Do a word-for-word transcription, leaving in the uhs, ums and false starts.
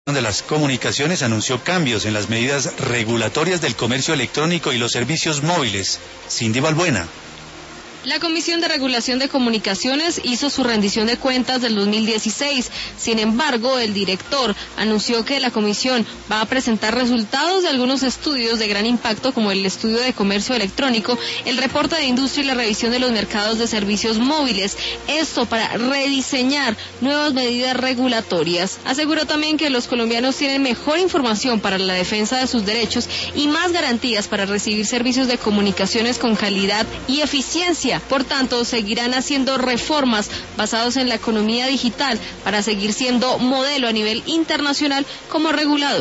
de las Comunicaciones anunció cambios en las medidas regulatorias del comercio electrónico y los servicios móviles. Cindy Balbuena. La Comisión de Regulación de Comunicaciones hizo su rendición de cuentas del dos mil dieciséis. Sin embargo, el director anunció que la comisión va a presentar resultados de algunos estudios de gran impacto, como el estudio de comercio electrónico, el reporte de industria y la revisión de los mercados de servicios móviles. Esto para rediseñar nuevas medidas regulatorias. Aseguró también que los colombianos tienen mejor información para la defensa de sus derechos y más garantías para recibir servicios de comunicaciones con calidad y eficiencia. Por tanto, seguirán haciendo reformas basadas en la economía digital para seguir siendo modelo a nivel internacional como regulador.